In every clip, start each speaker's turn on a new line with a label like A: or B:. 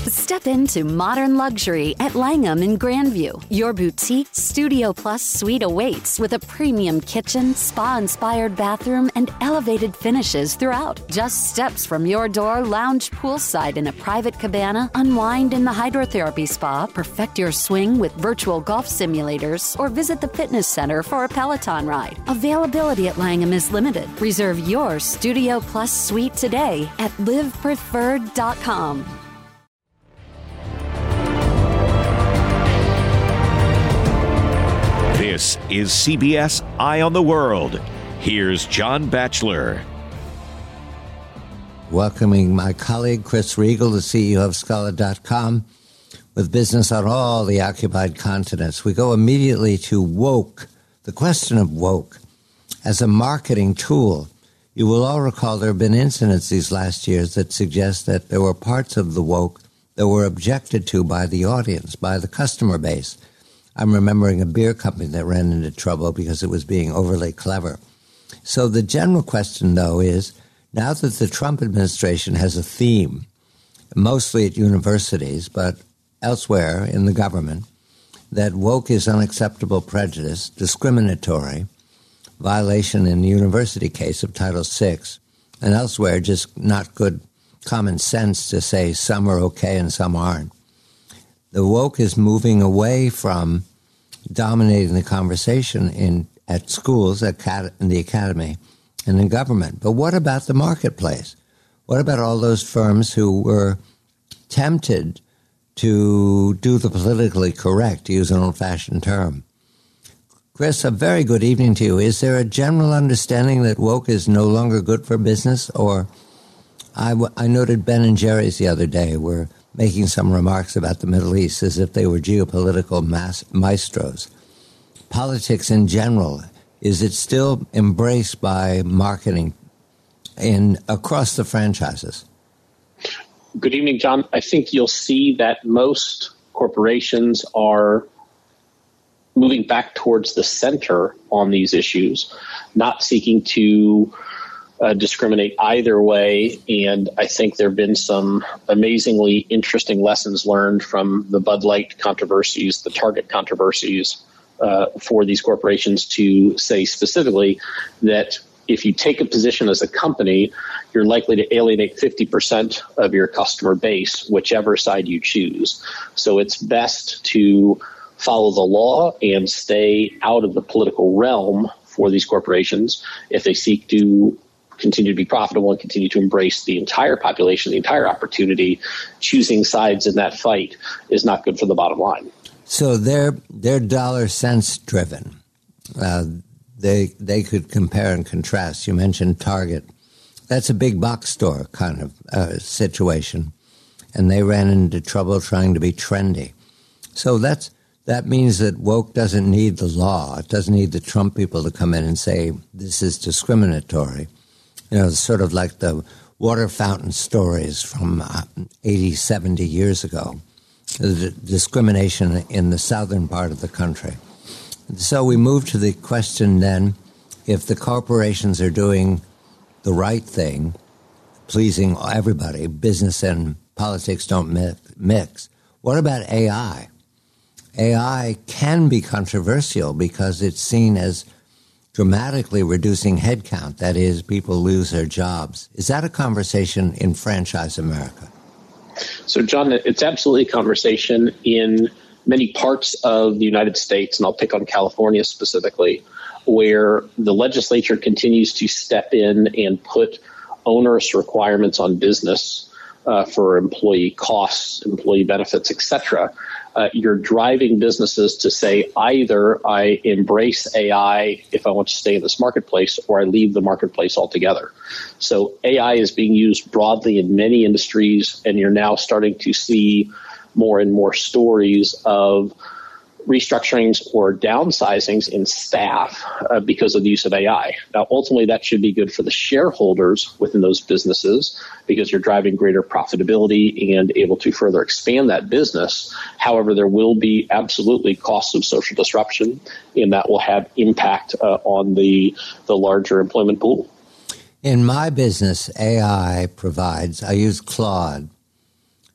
A: Step into modern luxury at Langham in Grandview. Your boutique Studio Plus suite awaits with a premium kitchen, spa-inspired bathroom, and elevated finishes throughout. Just steps from your door, lounge poolside in a private cabana, unwind in the hydrotherapy spa, perfect your swing with virtual golf simulators, or visit the fitness center for a Peloton ride. Availability at Langham is limited. Reserve your Studio Plus suite today at livepreferred.com.
B: This is CBS Eye on the World. Here's John Batchelor.
C: Welcoming my colleague, Chris Riegel, the CEO of Scholar.com, with business on all the occupied continents. We go immediately to woke, the question of woke. As a marketing tool, you will all recall there have been incidents these last years that suggest that there were parts of the woke that were objected to by the audience, by the customer base. I'm remembering a beer company that ran into trouble because it was being overly clever. So the general question, though, is now that the Trump administration has a theme, mostly at universities, but elsewhere in the government, that woke is unacceptable prejudice, discriminatory, violation in the university case of Title VI, and elsewhere just not good common sense to say some are okay and some aren't. The woke is moving away from dominating the conversation at schools, in the academy, and in government. But what about the marketplace? What about all those firms who were tempted to do the politically correct, to use an old-fashioned term? Chris, a very good evening to you. Is there a general understanding that woke is no longer good for business? Or I noted Ben & Jerry's the other day were making some remarks about the Middle East as if they were geopolitical maestros. Politics in general, is it still embraced by marketing across the franchises?
D: Good evening, John. I think you'll see that most corporations are moving back towards the center on these issues, not seeking to discriminate either way. And I think there have been some amazingly interesting lessons learned from the Bud Light controversies, the Target controversies, for these corporations to say specifically that if you take a position as a company, you're likely to alienate 50% of your customer base, whichever side you choose. So it's best to follow the law and stay out of the political realm for these corporations if they seek to continue to be profitable and continue to embrace the entire population, the entire opportunity. Choosing sides in that fight is not good for the bottom line.
C: So they're dollar cents driven. They could compare and contrast. You mentioned Target. That's a big box store kind of situation. And they ran into trouble trying to be trendy. So that means that woke doesn't need the law. It doesn't need the Trump people to come in and say this is discriminatory. You know, sort of like the water fountain stories from 80, 70 years ago, the discrimination in the southern part of the country. So we move to the question then, if the corporations are doing the right thing, pleasing everybody, business and politics don't mix, what about AI? AI can be controversial because it's seen as dramatically reducing headcount. That is, people lose their jobs. Is that a conversation in franchise America?
D: So, John, it's absolutely a conversation in many parts of the United States, and I'll pick on California specifically, where the legislature continues to step in and put onerous requirements on business for employee costs, employee benefits, et cetera. You're driving businesses to say either I embrace AI if I want to stay in this marketplace or I leave the marketplace altogether. So AI is being used broadly in many industries, and you're now starting to see more and more stories of restructurings or downsizings in staff because of the use of AI. Now, ultimately, that should be good for the shareholders within those businesses because you're driving greater profitability and able to further expand that business. However, there will be absolutely costs of social disruption, and that will have impact on the larger employment pool.
C: In my business, AI provides, I use Claude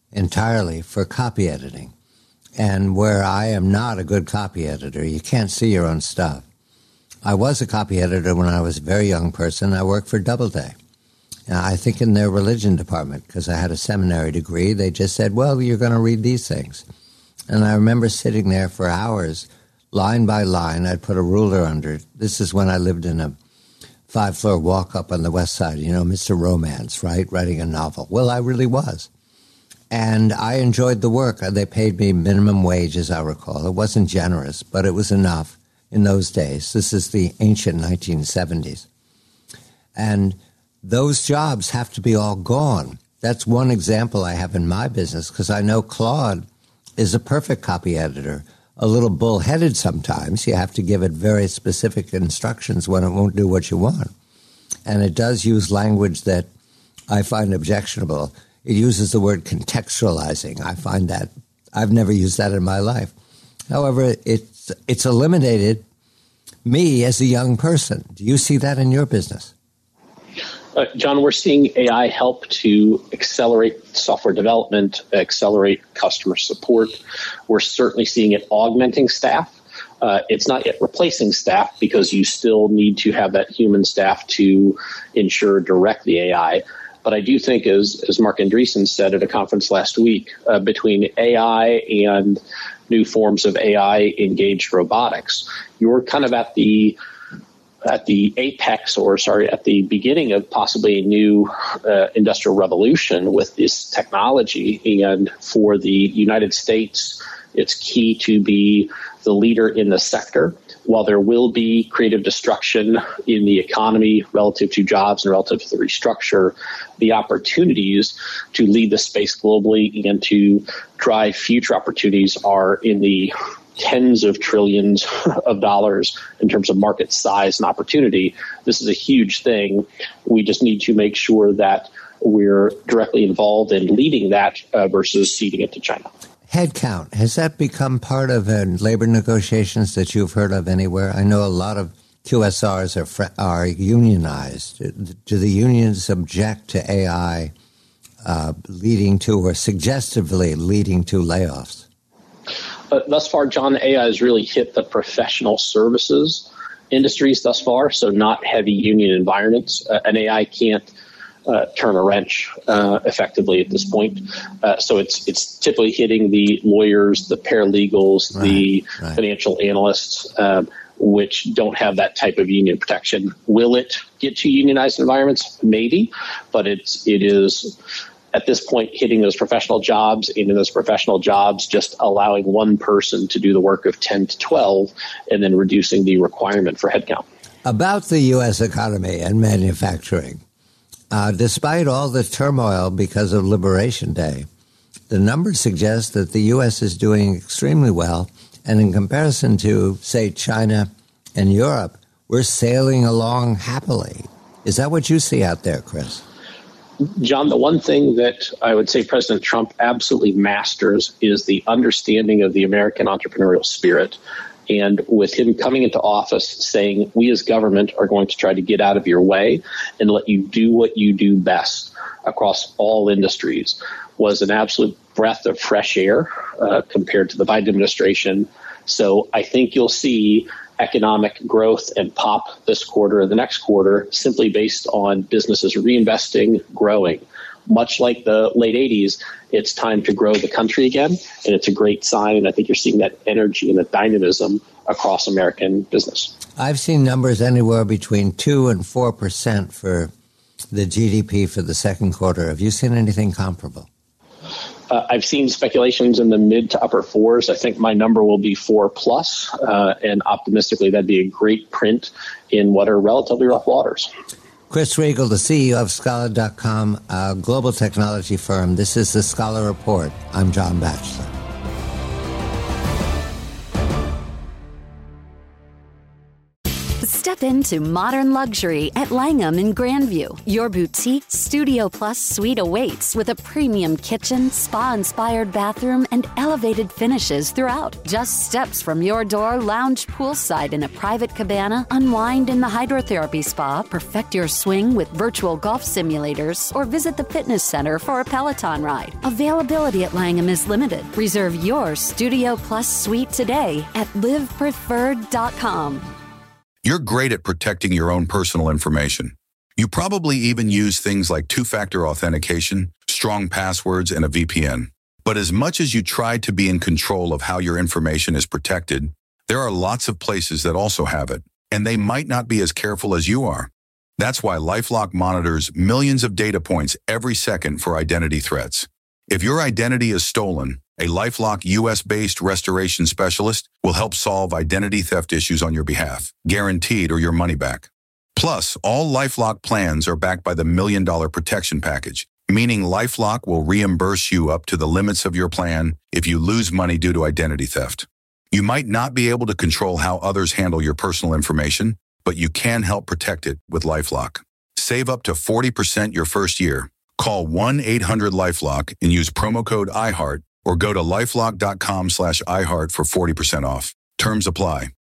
C: entirely for copy editing. And where I am not a good copy editor, you can't see your own stuff. I was a copy editor when I was a very young person. I worked for Doubleday. I think in their religion department, because I had a seminary degree, they just said, well, you're going to read these things. And I remember sitting there for hours, line by line. I'd put a ruler under it. This is when I lived in a 5-floor walk-up on the West Side, Mr. Romance, right, writing a novel. Well, I really was. And I enjoyed the work. They paid me minimum wage, as I recall. It wasn't generous, but it was enough in those days. This is the ancient 1970s. And those jobs have to be all gone. That's one example I have in my business, because I know Claude is a perfect copy editor, a little bullheaded sometimes. You have to give it very specific instructions when it won't do what you want. And it does use language that I find objectionable. It uses the word contextualizing. I find that I've never used that in my life. However, it's eliminated me as a young person. Do you see that in your business?
D: John, we're seeing AI help to accelerate software development, accelerate customer support. We're certainly seeing it augmenting staff. It's not yet replacing staff, because you still need to have that human staff to ensure direct the AI. But I do think, as Marc Andreessen said at a conference last week, between AI and new forms of AI-engaged robotics, you're kind of at the apex, at the beginning of possibly a new industrial revolution with this technology. And for the United States, it's key to be the leader in the sector. While there will be creative destruction in the economy relative to jobs and relative to the restructure, the opportunities to lead the space globally and to drive future opportunities are in the tens of trillions of dollars in terms of market size and opportunity. This is a huge thing. We just need to make sure that we're directly involved in leading that versus ceding it to China.
C: Headcount, has that become part of labor negotiations that you've heard of anywhere? I know a lot of QSRs are unionized. Do the unions object to AI leading to, or suggestively leading to, layoffs?
D: Thus far, John, AI has really hit the professional services industries thus far, so not heavy union environments. An AI can't turn a wrench effectively at this point. So it's typically hitting the lawyers, the paralegals, the financial analysts, which don't have that type of union protection. Will it get to unionized environments? Maybe, but it is at this point hitting those professional jobs, and in those professional jobs just allowing one person to do the work of 10 to 12 and then reducing the requirement for headcount. About the U.S. economy and manufacturing, despite all the turmoil because of Liberation Day, the numbers suggest that the U.S. is doing extremely well. And in comparison to, say, China and Europe, we're sailing along happily. Is that what you see out there, Chris? John, the one thing that I would say President Trump absolutely masters is the understanding of the American entrepreneurial spirit. And with him coming into office saying, we as government are going to try to get out of your way and let you do what you do best across all industries, was an absolute breath of fresh air compared to the Biden administration. So I think you'll see economic growth and pop this quarter and the next quarter simply based on businesses reinvesting, growing. Much like the late 80s, it's time to grow the country again, and it's a great sign, and I think you're seeing that energy and that dynamism across American business. I've seen numbers anywhere between 2 and 4% for the GDP for the second quarter. Have you seen anything comparable? I've seen speculations in the mid to upper fours. I think my number will be 4+, and optimistically that'd be a great print in what are relatively rough waters. Chris Regal, the CEO of Scholar.com, a global technology firm. This is the Scholar Report. I'm John Batchelor.
A: Step Step into modern luxury at Langham in Grandview. Your boutique Studio Plus suite awaits with a premium kitchen, spa-inspired bathroom, and elevated finishes throughout. Just steps from your door, lounge poolside in a private cabana, unwind in the hydrotherapy spa, perfect your swing with virtual golf simulators, or visit the fitness center for a Peloton ride. Availability at Langham is limited. Reserve your Studio Plus suite today at livepreferred.com.
E: You're great at protecting your own personal information. You probably even use things like two-factor authentication, strong passwords, and a VPN. But as much as you try to be in control of how your information is protected, there are lots of places that also have it, and they might not be as careful as you are. That's why LifeLock monitors millions of data points every second for identity threats. If your identity is stolen, a LifeLock US-based restoration specialist will help solve identity theft issues on your behalf, guaranteed or your money back. Plus, all LifeLock plans are backed by the $1 Million Protection Package, meaning LifeLock will reimburse you up to the limits of your plan if you lose money due to identity theft. You might not be able to control how others handle your personal information, but you can help protect it with LifeLock. Save up to 40% your first year. Call 1-800-LifeLock and use promo code IHEART, or go to lifelock.com/iHeart for 40% off. Terms apply.